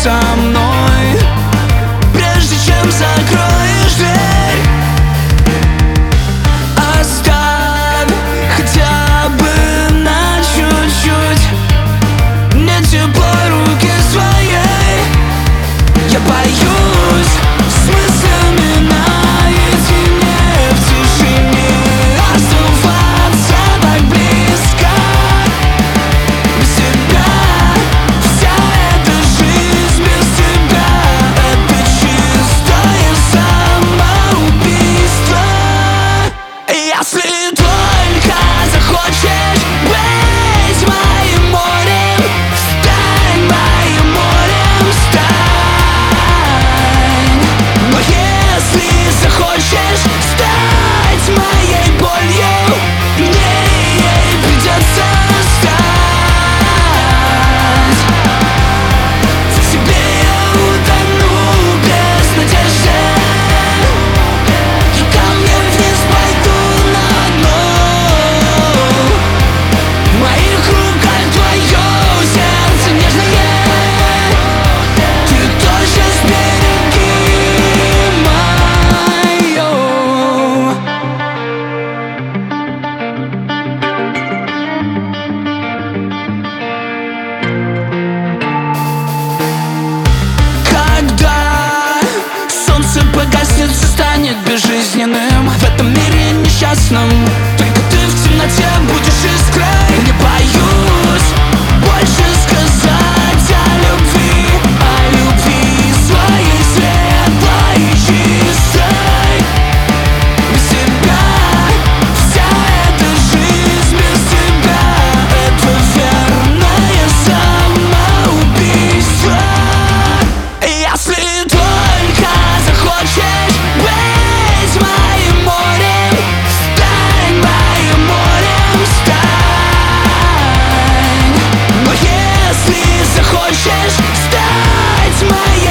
со мной, прежде чем закроешь дверь. Оставь хотя бы на чуть-чуть мне тепло руки своей. Я боюсь с мыслями наедине, в тишине оставаться так близко. Без тебя вся эта жизнь, без тебя это чистое самоубийство. Если только захочешь быть моим морем, стань моим морем, стань. Но если захочешь стать моей болью, мне ей придется стать. В тебе я утону без надежды, и камни вниз пойду на дно. В моих руках твое сердце нежное, ты тоже сбереги мое. Когда солнце погаснет, все станет безжизненным. В этом мире несчастном только ты в темноте будешь искрой. Не боюсь больше сказать о любви своей светлой и чистой. Без тебя вся эта жизнь, без тебя это верное самоубийство. Если только захочешь быть моим морем, стань моим морем, стань. Но если захочешь стать моим